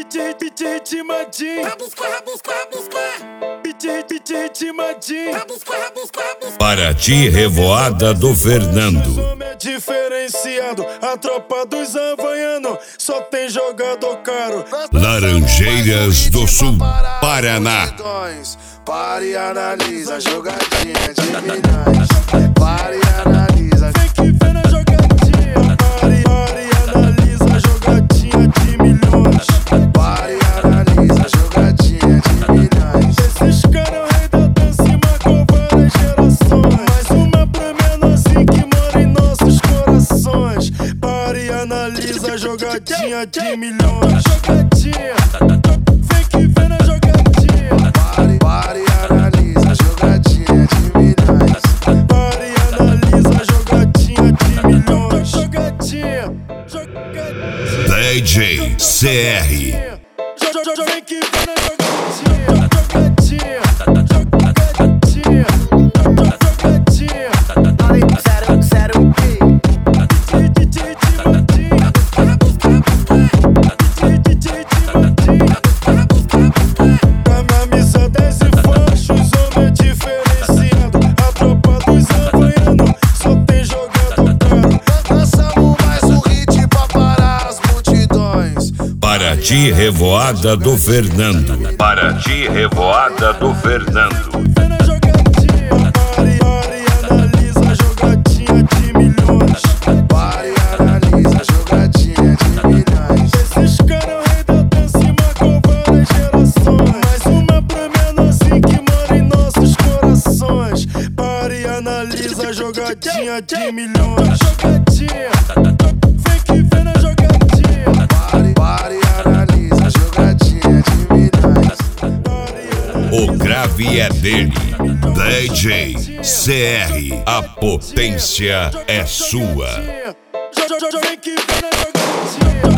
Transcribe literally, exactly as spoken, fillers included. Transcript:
DJ, DJ Timadinho. Rabusco, rabusco, rabusco. DJ, DJ Timadinho. Rabusco, rabusco, rabusco. Paraty, Revoada do Fernando. O homem é diferenciado, a tropa dos havaianos só tem jogador caro. Laranjeiras do Sul, Paraná. Pare e analisa a jogadinha de milhões. Pare e analisa. Vem que vem na jogadinha. Pare, pare e analisa a jogadinha de milhões. Pare e analisa a jogadinha de milhões. Esses caras é o rei da dança e marcou várias gerações. Mais uma pra menorzinho que mora em nossos corações. Pare e analisa a jogadinha de milhões. Jogadinha. Vem que vem na jogadinha. Pare, pare e analisa a jogadinha de milhões. Pare e analisa a jogadinha de milhões. Jogadinha. Jogadinha. D J C R. Vem que vem na jogadinha. Jogadinha. Jogadinha. Jogadinha. Zero, zero, D J Timadinho. D J Timadinho. Camisa dez e fachos, homem diferenciado. A tropa dos havaianos só tem jogador caro. Lançamos mais um hit pra parar as multidões. Paraty, Revoada do Fernando. Paraty, Revoada do Fernando. Vem na jogadinha. Pare, pare e analisa a jogadinha de milhões. Pare e analisa a jogadinha de milhões. Esses caras é o rei da dança e marcou várias gerações. Mais uma pra menorzinho que mora em nossos corações. Pare e analisa a jogadinha de milhões. Jogadinha. Vem que vem na jogadinha. Pare, pare e analisa a jogadinha de milhões. O grave é dele. D J C R. A potência é sua. Vem que vem na jogadinha.